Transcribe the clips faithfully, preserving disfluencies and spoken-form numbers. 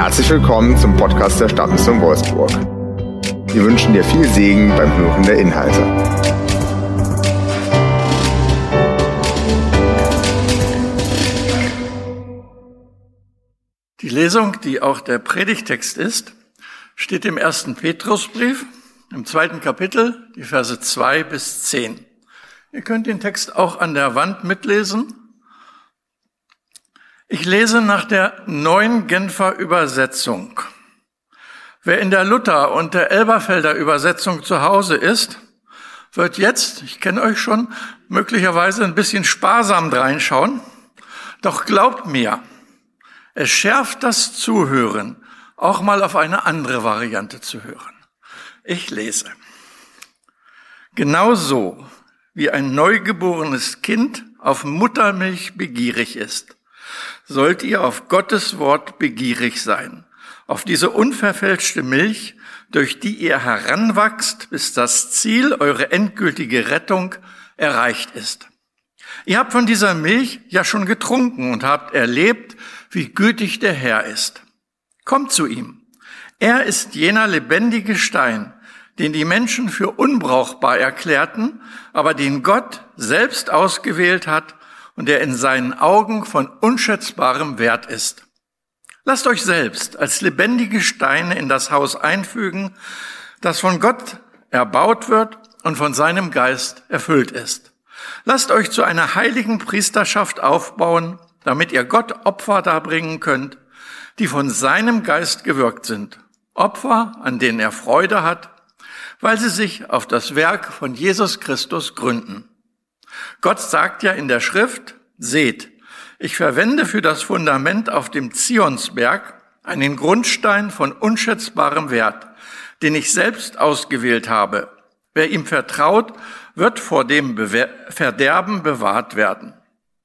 Herzlich willkommen zum Podcast der Stadtmission Wolfsburg. Wir wünschen dir viel Segen beim Hören der Inhalte. Die Lesung, die auch der Predigtext ist, steht im ersten Petrusbrief, im zweiten Kapitel, die Verse zwei bis zehn. Ihr könnt den Text auch an der Wand mitlesen. Ich lese nach der neuen Genfer Übersetzung. Wer in der Luther- und der Elberfelder Übersetzung zu Hause ist, wird jetzt, ich kenne euch schon, möglicherweise ein bisschen sparsam reinschauen. Doch glaubt mir, es schärft das Zuhören, auch mal auf eine andere Variante zu hören. Ich lese. Genauso wie ein neugeborenes Kind auf Muttermilch begierig ist, sollt ihr auf Gottes Wort begierig sein, auf diese unverfälschte Milch, durch die ihr heranwachst, bis das Ziel, eure endgültige Rettung, erreicht ist. Ihr habt von dieser Milch ja schon getrunken und habt erlebt, wie gütig der Herr ist. Kommt zu ihm. Er ist jener lebendige Stein, den die Menschen für unbrauchbar erklärten, aber den Gott selbst ausgewählt hat und der in seinen Augen von unschätzbarem Wert ist. Lasst euch selbst als lebendige Steine in das Haus einfügen, das von Gott erbaut wird und von seinem Geist erfüllt ist. Lasst euch zu einer heiligen Priesterschaft aufbauen, damit ihr Gott Opfer darbringen könnt, die von seinem Geist gewirkt sind. Opfer, an denen er Freude hat, weil sie sich auf das Werk von Jesus Christus gründen. Gott sagt ja in der Schrift, seht, ich verwende für das Fundament auf dem Zionsberg einen Grundstein von unschätzbarem Wert, den ich selbst ausgewählt habe. Wer ihm vertraut, wird vor dem Bewer- Verderben bewahrt werden.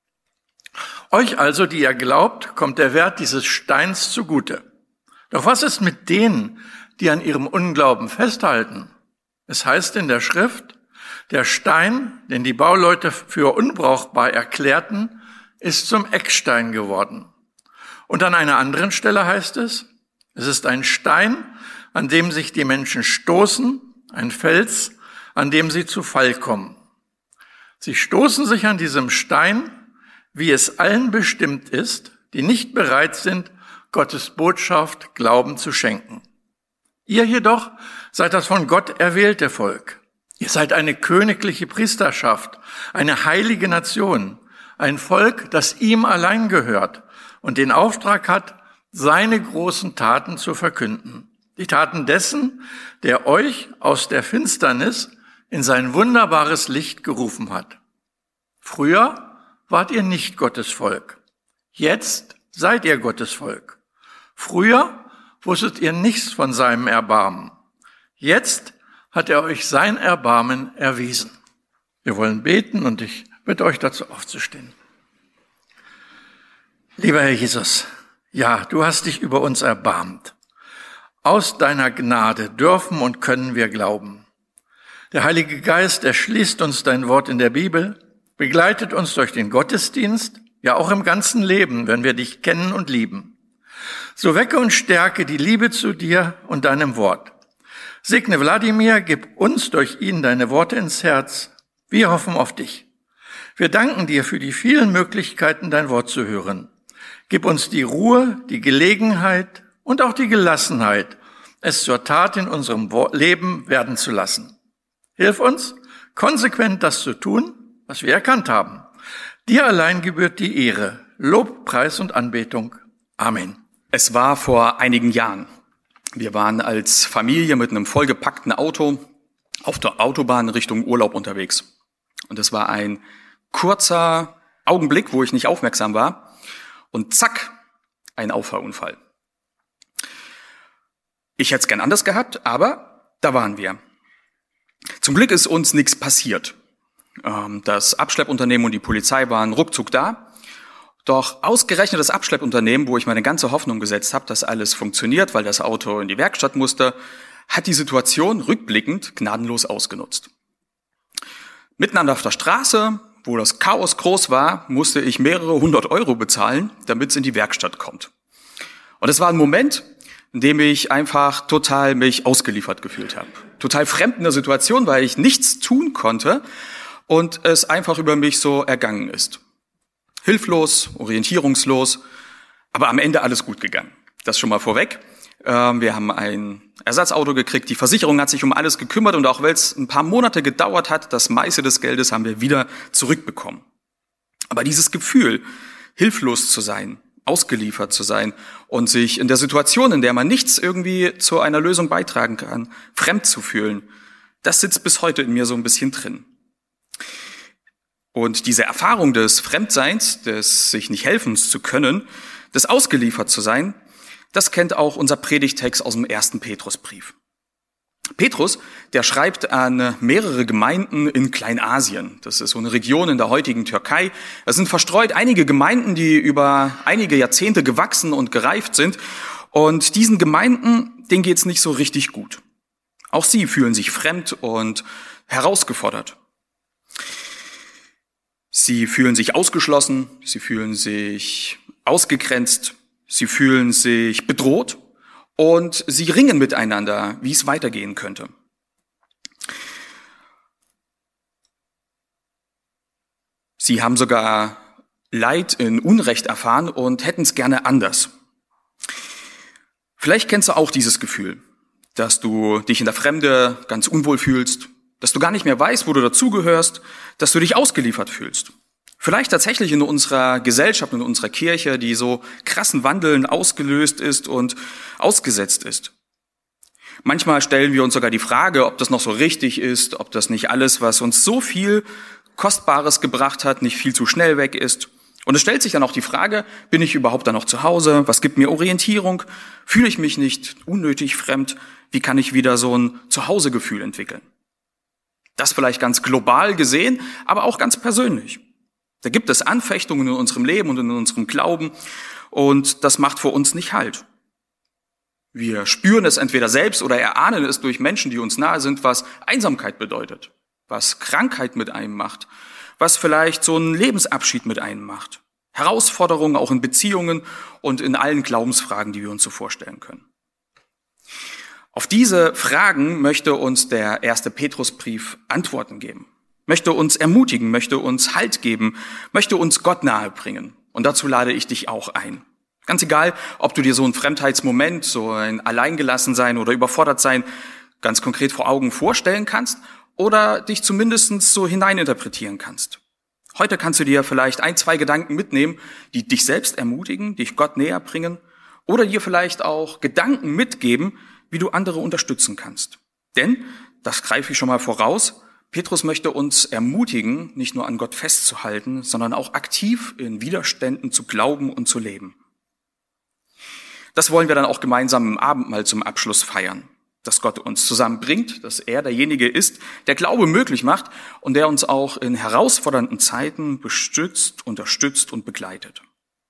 Euch also, die ihr glaubt, kommt der Wert dieses Steins zugute. Doch was ist mit denen, die an ihrem Unglauben festhalten? Es heißt in der Schrift, der Stein, den die Bauleute für unbrauchbar erklärten, ist zum Eckstein geworden. Und an einer anderen Stelle heißt es, es ist ein Stein, an dem sich die Menschen stoßen, ein Fels, an dem sie zu Fall kommen. Sie stoßen sich an diesem Stein, wie es allen bestimmt ist, die nicht bereit sind, Gottes Botschaft Glauben zu schenken. Ihr jedoch seid das von Gott erwählte Volk. Ihr seid eine königliche Priesterschaft, eine heilige Nation, ein Volk, das ihm allein gehört und den Auftrag hat, seine großen Taten zu verkünden. Die Taten dessen, der euch aus der Finsternis in sein wunderbares Licht gerufen hat. Früher wart ihr nicht Gottes Volk. Jetzt seid ihr Gottes Volk. Früher wusstet ihr nichts von seinem Erbarmen. Jetzt hat er euch sein Erbarmen erwiesen. Wir wollen beten und ich bitte euch dazu aufzustehen. Lieber Herr Jesus, ja, du hast dich über uns erbarmt. Aus deiner Gnade dürfen und können wir glauben. Der Heilige Geist erschließt uns dein Wort in der Bibel, begleitet uns durch den Gottesdienst, ja auch im ganzen Leben, wenn wir dich kennen und lieben. So wecke und stärke die Liebe zu dir und deinem Wort. Segne Wladimir, gib uns durch ihn deine Worte ins Herz. Wir hoffen auf dich. Wir danken dir für die vielen Möglichkeiten, dein Wort zu hören. Gib uns die Ruhe, die Gelegenheit und auch die Gelassenheit, es zur Tat in unserem Leben werden zu lassen. Hilf uns, konsequent das zu tun, was wir erkannt haben. Dir allein gebührt die Ehre, Lob, Preis und Anbetung. Amen. Es war vor einigen Jahren. Wir waren als Familie mit einem vollgepackten Auto auf der Autobahn Richtung Urlaub unterwegs. Und es war ein kurzer Augenblick, wo ich nicht aufmerksam war. Und zack, ein Auffahrunfall. Ich hätte es gern anders gehabt, aber da waren wir. Zum Glück ist uns nichts passiert. Das Abschleppunternehmen und die Polizei waren ruckzuck da. Doch ausgerechnet das Abschleppunternehmen, wo ich meine ganze Hoffnung gesetzt habe, dass alles funktioniert, weil das Auto in die Werkstatt musste, hat die Situation rückblickend gnadenlos ausgenutzt. Mitten auf der Straße, wo das Chaos groß war, musste ich mehrere hundert Euro bezahlen, damit es in die Werkstatt kommt. Und es war ein Moment, in dem ich einfach total mich ausgeliefert gefühlt habe. Total fremd in der Situation, weil ich nichts tun konnte und es einfach über mich so ergangen ist. Hilflos, orientierungslos, aber am Ende alles gut gegangen. Das schon mal vorweg. Wir haben ein Ersatzauto gekriegt, die Versicherung hat sich um alles gekümmert und auch wenn es ein paar Monate gedauert hat, das meiste des Geldes haben wir wieder zurückbekommen. Aber dieses Gefühl, hilflos zu sein, ausgeliefert zu sein und sich in der Situation, in der man nichts irgendwie zu einer Lösung beitragen kann, fremd zu fühlen, das sitzt bis heute in mir so ein bisschen drin. Und diese Erfahrung des Fremdseins, des sich nicht helfen zu können, des ausgeliefert zu sein, das kennt auch unser Predigtext aus dem ersten Petrusbrief. Petrus, der schreibt an mehrere Gemeinden in Kleinasien. Das ist so eine Region in der heutigen Türkei. Es sind verstreut einige Gemeinden, die über einige Jahrzehnte gewachsen und gereift sind. Und diesen Gemeinden, denen geht's nicht so richtig gut. Auch sie fühlen sich fremd und herausgefordert. Sie fühlen sich ausgeschlossen, sie fühlen sich ausgegrenzt, sie fühlen sich bedroht und sie ringen miteinander, wie es weitergehen könnte. Sie haben sogar Leid in Unrecht erfahren und hätten es gerne anders. Vielleicht kennst du auch dieses Gefühl, dass du dich in der Fremde ganz unwohl fühlst, dass du gar nicht mehr weißt, wo du dazugehörst, dass du dich ausgeliefert fühlst. Vielleicht tatsächlich in unserer Gesellschaft, in unserer Kirche, die so krassen Wandeln ausgelöst ist und ausgesetzt ist. Manchmal stellen wir uns sogar die Frage, ob das noch so richtig ist, ob das nicht alles, was uns so viel Kostbares gebracht hat, nicht viel zu schnell weg ist. Und es stellt sich dann auch die Frage, bin ich überhaupt da noch zu Hause? Was gibt mir Orientierung? Fühle ich mich nicht unnötig fremd? Wie kann ich wieder so ein Zuhausegefühl entwickeln? Das vielleicht ganz global gesehen, aber auch ganz persönlich. Da gibt es Anfechtungen in unserem Leben und in unserem Glauben und das macht vor uns nicht Halt. Wir spüren es entweder selbst oder erahnen es durch Menschen, die uns nahe sind, was Einsamkeit bedeutet, was Krankheit mit einem macht, was vielleicht so ein Lebensabschied mit einem macht. Herausforderungen auch in Beziehungen und in allen Glaubensfragen, die wir uns so vorstellen können. Auf diese Fragen möchte uns der erste Petrusbrief Antworten geben. Möchte uns ermutigen, möchte uns Halt geben, möchte uns Gott nahe bringen. Und dazu lade ich dich auch ein. Ganz egal, ob du dir so einen Fremdheitsmoment, so ein Alleingelassensein oder Überfordertsein ganz konkret vor Augen vorstellen kannst oder dich zumindest so hineininterpretieren kannst. Heute kannst du dir vielleicht ein, zwei Gedanken mitnehmen, die dich selbst ermutigen, dich Gott näher bringen oder dir vielleicht auch Gedanken mitgeben, wie du andere unterstützen kannst. Denn, das greife ich schon mal voraus, Petrus möchte uns ermutigen, nicht nur an Gott festzuhalten, sondern auch aktiv in Widerständen zu glauben und zu leben. Das wollen wir dann auch gemeinsam im Abendmahl zum Abschluss feiern, dass Gott uns zusammenbringt, dass er derjenige ist, der Glaube möglich macht und der uns auch in herausfordernden Zeiten bestützt, unterstützt und begleitet.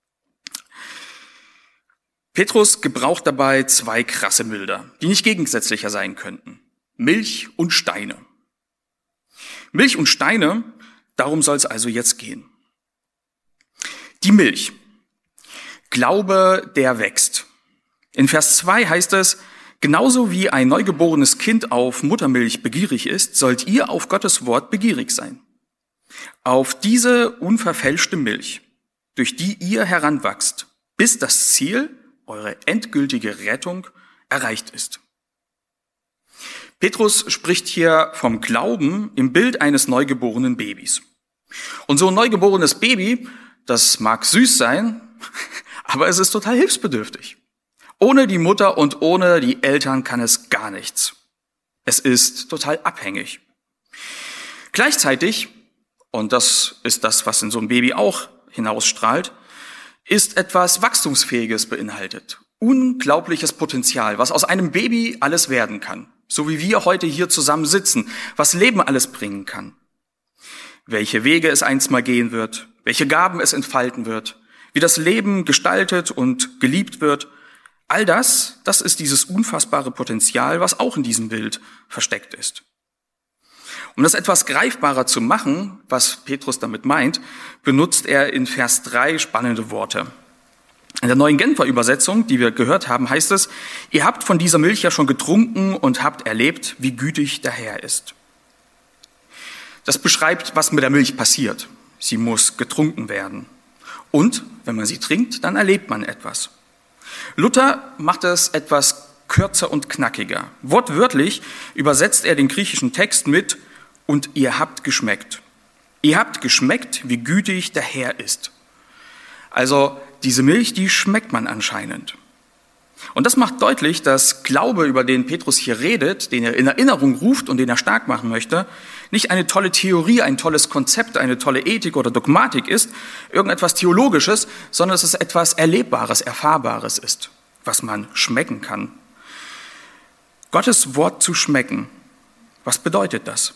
Petrus gebraucht dabei zwei krasse Bilder, die nicht gegensätzlicher sein könnten. Milch und Steine. Milch und Steine, darum soll es also jetzt gehen. Die Milch. Glaube, der wächst. In Vers zwei heißt es, genauso wie ein neugeborenes Kind auf Muttermilch begierig ist, sollt ihr auf Gottes Wort begierig sein. Auf diese unverfälschte Milch, durch die ihr heranwachst, bis das Ziel, eure endgültige Rettung, erreicht ist. Petrus spricht hier vom Glauben im Bild eines neugeborenen Babys. Und so ein neugeborenes Baby, das mag süß sein, aber es ist total hilfsbedürftig. Ohne die Mutter und ohne die Eltern kann es gar nichts. Es ist total abhängig. Gleichzeitig, und das ist das, was in so einem Baby auch hinausstrahlt, ist etwas Wachstumsfähiges beinhaltet. Unglaubliches Potenzial, was aus einem Baby alles werden kann. So wie wir heute hier zusammen sitzen, was Leben alles bringen kann. Welche Wege es einst mal gehen wird, welche Gaben es entfalten wird, wie das Leben gestaltet und geliebt wird. All das, das ist dieses unfassbare Potenzial, was auch in diesem Bild versteckt ist. Um das etwas greifbarer zu machen, was Petrus damit meint, benutzt er in Vers drei spannende Worte. In der neuen Genfer Übersetzung, die wir gehört haben, heißt es, ihr habt von dieser Milch ja schon getrunken und habt erlebt, wie gütig der Herr ist. Das beschreibt, was mit der Milch passiert. Sie muss getrunken werden. Und wenn man sie trinkt, dann erlebt man etwas. Luther macht es etwas kürzer und knackiger. Wortwörtlich übersetzt er den griechischen Text mit und ihr habt geschmeckt. Ihr habt geschmeckt, wie gütig der Herr ist. Also diese Milch, die schmeckt man anscheinend. Und das macht deutlich, dass Glaube, über den Petrus hier redet, den er in Erinnerung ruft und den er stark machen möchte, nicht eine tolle Theorie, ein tolles Konzept, eine tolle Ethik oder Dogmatik ist, irgendetwas Theologisches, sondern dass es etwas Erlebbares, Erfahrbares ist, was man schmecken kann. Gottes Wort zu schmecken, was bedeutet das?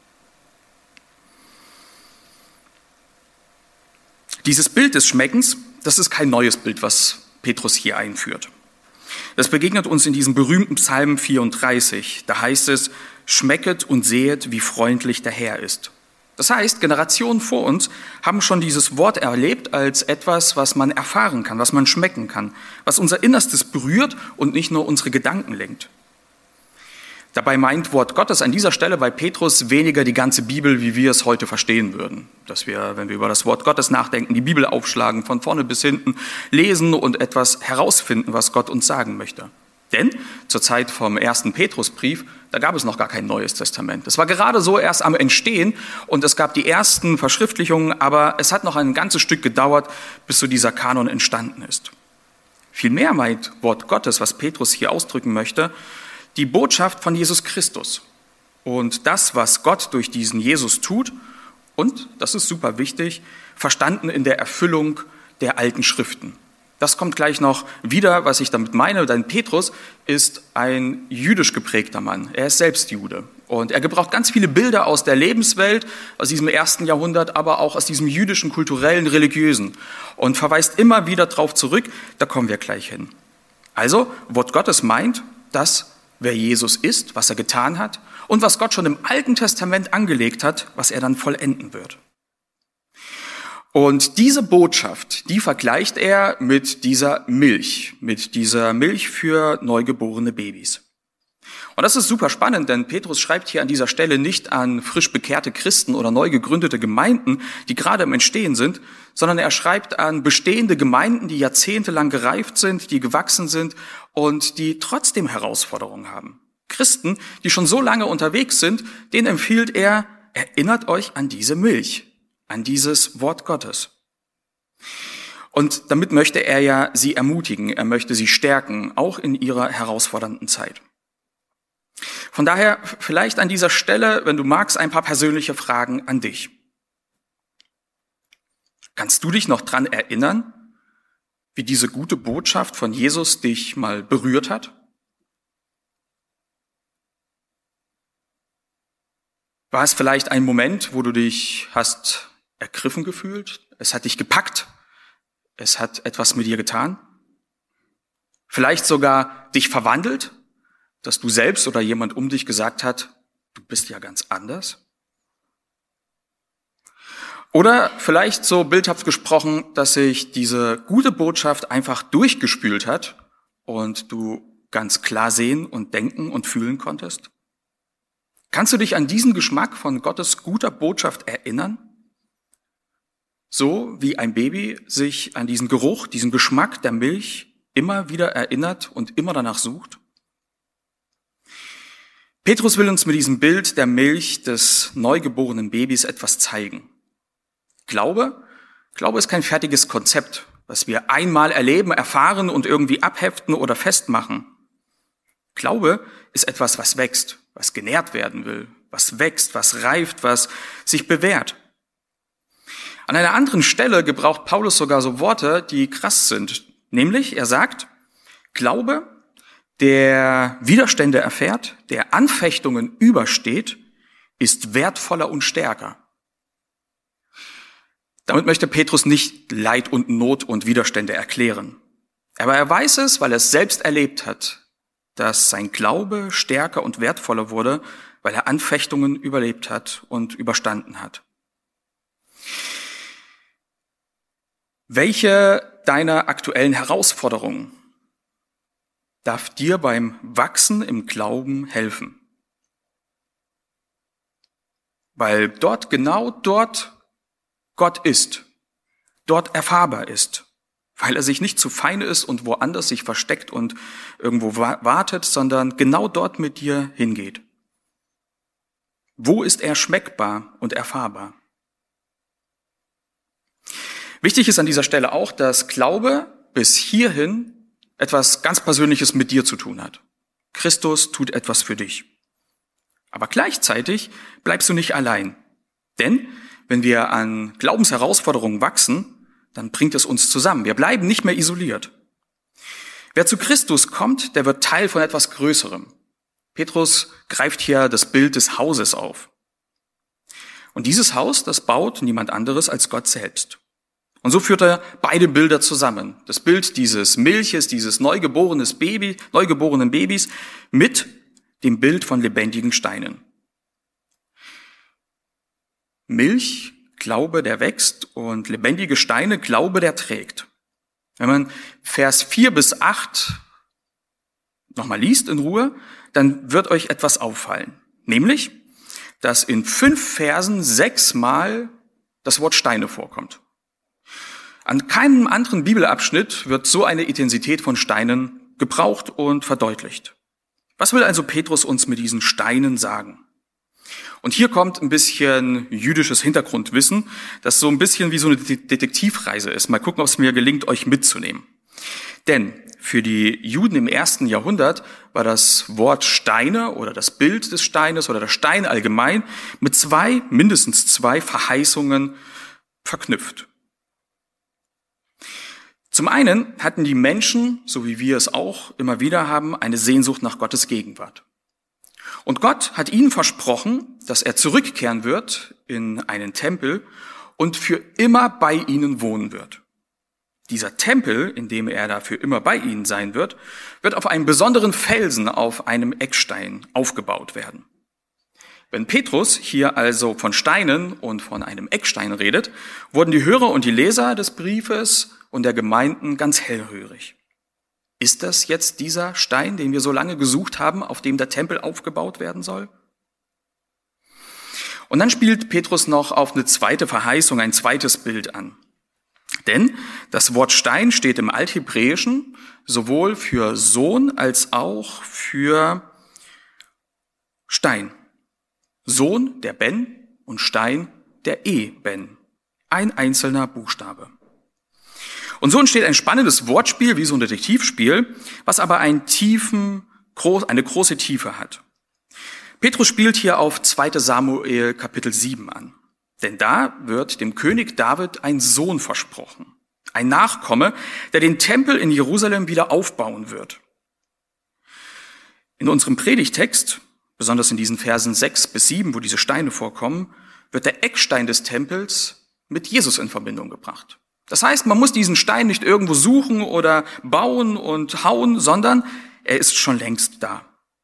Dieses Bild des Schmeckens, das ist kein neues Bild, was Petrus hier einführt. Das begegnet uns in diesem berühmten Psalm vierunddreißig. Da heißt es, schmecket und sehet, wie freundlich der Herr ist. Das heißt, Generationen vor uns haben schon dieses Wort erlebt als etwas, was man erfahren kann, was man schmecken kann, was unser Innerstes berührt und nicht nur unsere Gedanken lenkt. Dabei meint Wort Gottes an dieser Stelle bei Petrus weniger die ganze Bibel, wie wir es heute verstehen würden. Dass wir, wenn wir über das Wort Gottes nachdenken, die Bibel aufschlagen, von vorne bis hinten lesen und etwas herausfinden, was Gott uns sagen möchte. Denn zur Zeit vom ersten Petrusbrief, da gab es noch gar kein Neues Testament. Es war gerade so erst am Entstehen und es gab die ersten Verschriftlichungen, aber es hat noch ein ganzes Stück gedauert, bis so dieser Kanon entstanden ist. Vielmehr meint Wort Gottes, was Petrus hier ausdrücken möchte, die Botschaft von Jesus Christus und das, was Gott durch diesen Jesus tut und, das ist super wichtig, verstanden in der Erfüllung der alten Schriften. Das kommt gleich noch wieder, was ich damit meine, denn Petrus ist ein jüdisch geprägter Mann. Er ist selbst Jude und er gebraucht ganz viele Bilder aus der Lebenswelt, aus diesem ersten Jahrhundert, aber auch aus diesem jüdischen, kulturellen, religiösen und verweist immer wieder darauf zurück, da kommen wir gleich hin. Also, Wort Gottes meint, dass wer Jesus ist, was er getan hat und was Gott schon im Alten Testament angelegt hat, was er dann vollenden wird. Und diese Botschaft, die vergleicht er mit dieser Milch, mit dieser Milch für neugeborene Babys. Und das ist super spannend, denn Petrus schreibt hier an dieser Stelle nicht an frisch bekehrte Christen oder neu gegründete Gemeinden, die gerade im Entstehen sind, sondern er schreibt an bestehende Gemeinden, die jahrzehntelang gereift sind, die gewachsen sind und die trotzdem Herausforderungen haben. Christen, die schon so lange unterwegs sind, denen empfiehlt er, erinnert euch an diese Milch, an dieses Wort Gottes. Und damit möchte er ja sie ermutigen, er möchte sie stärken, auch in ihrer herausfordernden Zeit. Von daher vielleicht an dieser Stelle, wenn du magst, ein paar persönliche Fragen an dich. Kannst du dich noch dran erinnern, wie diese gute Botschaft von Jesus dich mal berührt hat? War es vielleicht ein Moment, wo du dich hast ergriffen gefühlt? Es hat dich gepackt? Es hat etwas mit dir getan? Vielleicht sogar dich verwandelt? Dass du selbst oder jemand um dich gesagt hat, du bist ja ganz anders? Oder vielleicht so bildhaft gesprochen, dass sich diese gute Botschaft einfach durchgespült hat und du ganz klar sehen und denken und fühlen konntest? Kannst du dich an diesen Geschmack von Gottes guter Botschaft erinnern? So wie ein Baby sich an diesen Geruch, diesen Geschmack der Milch immer wieder erinnert und immer danach sucht? Petrus will uns mit diesem Bild der Milch des neugeborenen Babys etwas zeigen. Glaube, Glaube ist kein fertiges Konzept, was wir einmal erleben, erfahren und irgendwie abheften oder festmachen. Glaube ist etwas, was wächst, was genährt werden will, was wächst, was reift, was sich bewährt. An einer anderen Stelle gebraucht Paulus sogar so Worte, die krass sind. Nämlich, er sagt, Glaube, der Widerstände erfährt, der Anfechtungen übersteht, ist wertvoller und stärker. Damit möchte Petrus nicht Leid und Not und Widerstände erklären. Aber er weiß es, weil er es selbst erlebt hat, dass sein Glaube stärker und wertvoller wurde, weil er Anfechtungen überlebt hat und überstanden hat. Welche deiner aktuellen Herausforderungen darf dir beim Wachsen im Glauben helfen. Weil dort, genau dort Gott ist, dort erfahrbar ist, weil er sich nicht zu fein ist und woanders sich versteckt und irgendwo wartet, sondern genau dort mit dir hingeht. Wo ist er schmeckbar und erfahrbar? Wichtig ist an dieser Stelle auch, dass Glaube bis hierhin etwas ganz Persönliches mit dir zu tun hat. Christus tut etwas für dich. Aber gleichzeitig bleibst du nicht allein. Denn wenn wir an Glaubensherausforderungen wachsen, dann bringt es uns zusammen. Wir bleiben nicht mehr isoliert. Wer zu Christus kommt, der wird Teil von etwas Größerem. Petrus greift hier das Bild des Hauses auf. Und dieses Haus, das baut niemand anderes als Gott selbst. Und so führt er beide Bilder zusammen. Das Bild dieses Milches, dieses neugeborenes Baby, neugeborenen Babys mit dem Bild von lebendigen Steinen. Milch, Glaube, der wächst, und lebendige Steine, Glaube, der trägt. Wenn man Vers vier bis acht nochmal liest in Ruhe, dann wird euch etwas auffallen. Nämlich, dass in fünf Versen sechsmal das Wort Steine vorkommt. An keinem anderen Bibelabschnitt wird so eine Intensität von Steinen gebraucht und verdeutlicht. Was will also Petrus uns mit diesen Steinen sagen? Und hier kommt ein bisschen jüdisches Hintergrundwissen, das so ein bisschen wie so eine Detektivreise ist. Mal gucken, ob es mir gelingt, euch mitzunehmen. Denn für die Juden im ersten Jahrhundert war das Wort Steine oder das Bild des Steines oder der Stein allgemein mit zwei, mindestens zwei Verheißungen verknüpft. Zum einen hatten die Menschen, so wie wir es auch immer wieder haben, eine Sehnsucht nach Gottes Gegenwart. Und Gott hat ihnen versprochen, dass er zurückkehren wird in einen Tempel und für immer bei ihnen wohnen wird. Dieser Tempel, in dem er da für immer bei ihnen sein wird, wird auf einem besonderen Felsen auf einem Eckstein aufgebaut werden. Wenn Petrus hier also von Steinen und von einem Eckstein redet, wurden die Hörer und die Leser des Briefes und der Gemeinden ganz hellhörig. Ist das jetzt dieser Stein, den wir so lange gesucht haben, auf dem der Tempel aufgebaut werden soll? Und dann spielt Petrus noch auf eine zweite Verheißung, ein zweites Bild an. Denn das Wort Stein steht im Althebräischen sowohl für Sohn als auch für Stein. Sohn, der Ben, und Stein, der E-Ben. Ein einzelner Buchstabe. Und so entsteht ein spannendes Wortspiel, wie so ein Detektivspiel, was aber einen tiefen, eine große Tiefe hat. Petrus spielt hier auf zweiter Samuel Kapitel sieben an. Denn da wird dem König David ein Sohn versprochen. Ein Nachkomme, der den Tempel in Jerusalem wieder aufbauen wird. In unserem Predigtext, besonders in diesen Versen sechs bis sieben, wo diese Steine vorkommen, wird der Eckstein des Tempels mit Jesus in Verbindung gebracht. Das heißt, man muss diesen Stein nicht irgendwo suchen oder bauen und hauen, sondern er ist schon längst da.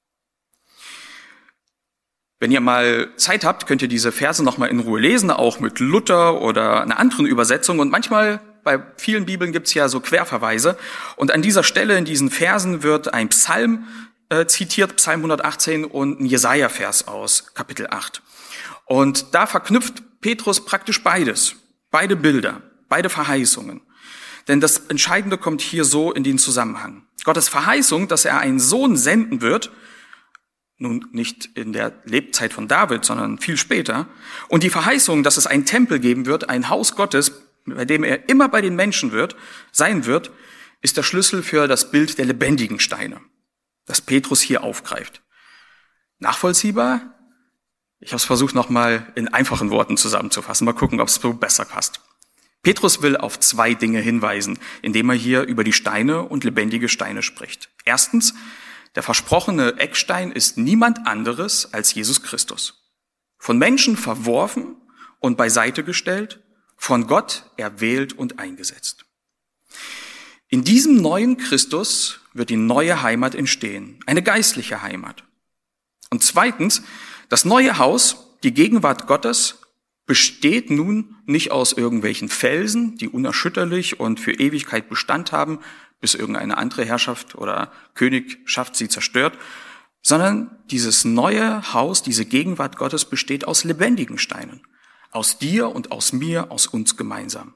Wenn ihr mal Zeit habt, könnt ihr diese Verse nochmal in Ruhe lesen, auch mit Luther oder einer anderen Übersetzung. Und manchmal, bei vielen Bibeln gibt's ja so Querverweise. Und an dieser Stelle in diesen Versen wird ein Psalm äh, zitiert, Psalm hundertachtzehn, und ein Jesaja-Vers aus Kapitel acht. Und da verknüpft Petrus praktisch beides, beide Bilder. Beide Verheißungen. Denn das Entscheidende kommt hier so in den Zusammenhang. Gottes Verheißung, dass er einen Sohn senden wird, nun nicht in der Lebzeit von David, sondern viel später, und die Verheißung, dass es einen Tempel geben wird, ein Haus Gottes, bei dem er immer bei den Menschen wird, sein wird, ist der Schlüssel für das Bild der lebendigen Steine, das Petrus hier aufgreift. Nachvollziehbar? Ich habe es versucht, nochmal in einfachen Worten zusammenzufassen. Mal gucken, ob es so besser passt. Petrus will auf zwei Dinge hinweisen, indem er hier über die Steine und lebendige Steine spricht. Erstens, der versprochene Eckstein ist niemand anderes als Jesus Christus. Von Menschen verworfen und beiseite gestellt, von Gott erwählt und eingesetzt. In diesem neuen Christus wird die neue Heimat entstehen, eine geistliche Heimat. Und zweitens, das neue Haus, die Gegenwart Gottes, besteht nun nicht aus irgendwelchen Felsen, die unerschütterlich und für Ewigkeit Bestand haben, bis irgendeine andere Herrschaft oder Königschaft sie zerstört, sondern dieses neue Haus, diese Gegenwart Gottes besteht aus lebendigen Steinen. Aus dir und aus mir, aus uns gemeinsam.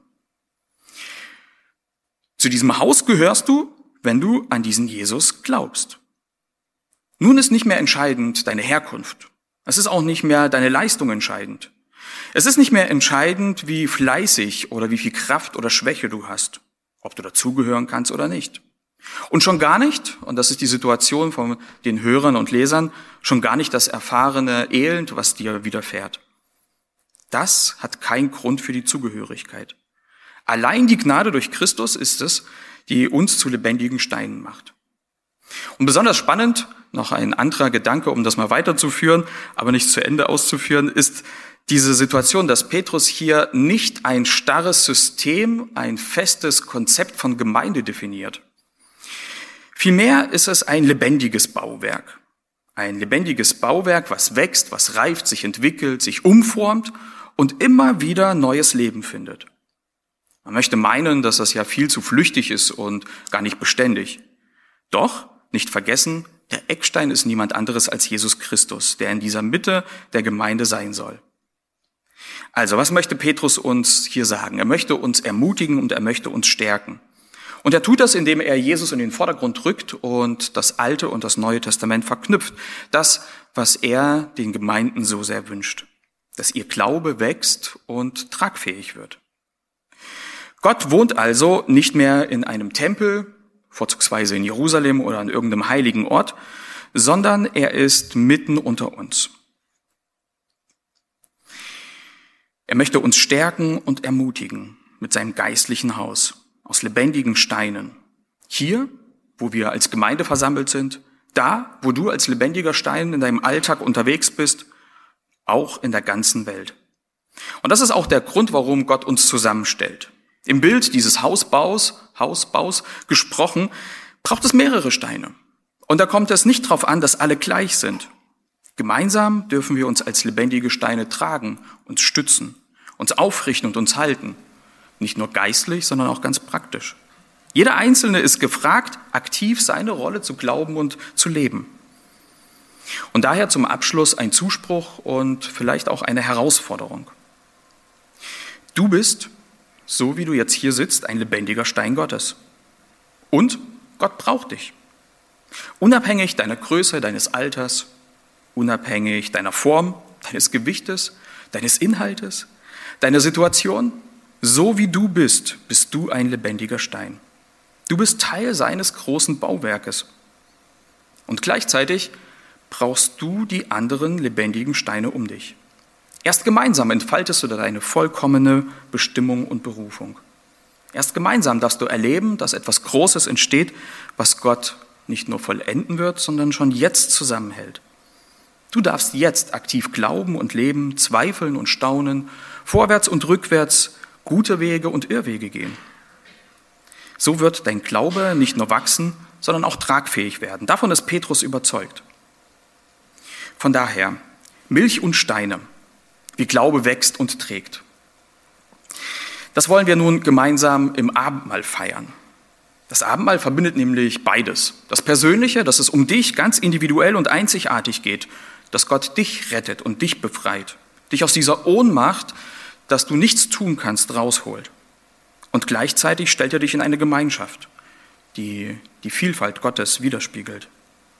Zu diesem Haus gehörst du, wenn du an diesen Jesus glaubst. Nun ist nicht mehr entscheidend deine Herkunft. Es ist auch nicht mehr deine Leistung entscheidend. Es ist nicht mehr entscheidend, wie fleißig oder wie viel Kraft oder Schwäche du hast, ob du dazugehören kannst oder nicht. Und schon gar nicht, und das ist die Situation von den Hörern und Lesern, schon gar nicht das erfahrene Elend, was dir widerfährt. Das hat keinen Grund für die Zugehörigkeit. Allein die Gnade durch Christus ist es, die uns zu lebendigen Steinen macht. Und besonders spannend, noch ein anderer Gedanke, um das mal weiterzuführen, aber nicht zu Ende auszuführen, ist diese Situation, dass Petrus hier nicht ein starres System, ein festes Konzept von Gemeinde definiert. Vielmehr ist es ein lebendiges Bauwerk. Ein lebendiges Bauwerk, was wächst, was reift, sich entwickelt, sich umformt und immer wieder neues Leben findet. Man möchte meinen, dass das ja viel zu flüchtig ist und gar nicht beständig. Doch, nicht vergessen, der Eckstein ist niemand anderes als Jesus Christus, der in dieser Mitte der Gemeinde sein soll. Also, was möchte Petrus uns hier sagen? Er möchte uns ermutigen und er möchte uns stärken. Und er tut das, indem er Jesus in den Vordergrund rückt und das Alte und das Neue Testament verknüpft. Das, was er den Gemeinden so sehr wünscht. Dass ihr Glaube wächst und tragfähig wird. Gott wohnt also nicht mehr in einem Tempel, vorzugsweise in Jerusalem oder an irgendeinem heiligen Ort, sondern er ist mitten unter uns. Er möchte uns stärken und ermutigen mit seinem geistlichen Haus aus lebendigen Steinen. Hier, wo wir als Gemeinde versammelt sind, da, wo du als lebendiger Stein in deinem Alltag unterwegs bist, auch in der ganzen Welt. Und das ist auch der Grund, warum Gott uns zusammenstellt. Im Bild dieses Hausbaus, Hausbaus gesprochen, braucht es mehrere Steine. Und da kommt es nicht darauf an, dass alle gleich sind. Gemeinsam dürfen wir uns als lebendige Steine tragen, uns stützen, uns aufrichten und uns halten. Nicht nur geistlich, sondern auch ganz praktisch. Jeder Einzelne ist gefragt, aktiv seine Rolle zu glauben und zu leben. Und daher zum Abschluss ein Zuspruch und vielleicht auch eine Herausforderung. Du bist, so wie du jetzt hier sitzt, ein lebendiger Stein Gottes. Und Gott braucht dich. Unabhängig deiner Größe, deines Alters, unabhängig deiner Form, deines Gewichtes, deines Inhaltes, deiner Situation, so wie du bist, bist du ein lebendiger Stein. Du bist Teil seines großen Bauwerkes. Und gleichzeitig brauchst du die anderen lebendigen Steine um dich. Erst gemeinsam entfaltest du deine vollkommene Bestimmung und Berufung. Erst gemeinsam darfst du erleben, dass etwas Großes entsteht, was Gott nicht nur vollenden wird, sondern schon jetzt zusammenhält. Du darfst jetzt aktiv glauben und leben, zweifeln und staunen, vorwärts und rückwärts, gute Wege und Irrwege gehen. So wird dein Glaube nicht nur wachsen, sondern auch tragfähig werden. Davon ist Petrus überzeugt. Von daher, Milch und Steine, wie Glaube wächst und trägt. Das wollen wir nun gemeinsam im Abendmahl feiern. Das Abendmahl verbindet nämlich beides. Das Persönliche, dass es um dich ganz individuell und einzigartig geht, dass Gott dich rettet und dich befreit, dich aus dieser Ohnmacht, dass du nichts tun kannst, rausholt. Und gleichzeitig stellt er dich in eine Gemeinschaft, die die Vielfalt Gottes widerspiegelt.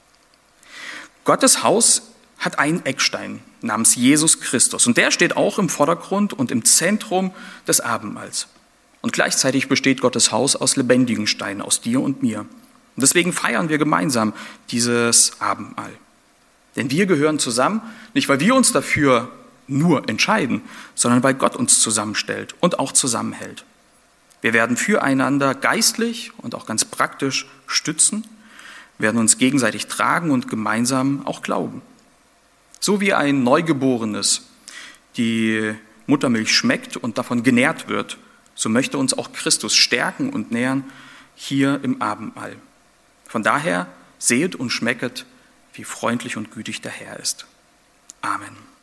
Gottes Haus hat einen Eckstein namens Jesus Christus. Und der steht auch im Vordergrund und im Zentrum des Abendmahls. Und gleichzeitig besteht Gottes Haus aus lebendigen Steinen, aus dir und mir. Und deswegen feiern wir gemeinsam dieses Abendmahl. Denn wir gehören zusammen, nicht weil wir uns dafür nur entscheiden, sondern weil Gott uns zusammenstellt und auch zusammenhält. Wir werden füreinander geistlich und auch ganz praktisch stützen, werden uns gegenseitig tragen und gemeinsam auch glauben. So wie ein Neugeborenes die Muttermilch schmeckt und davon genährt wird, so möchte uns auch Christus stärken und nähren hier im Abendmahl. Von daher sehet und schmecket, wie freundlich und gütig der Herr ist. Amen.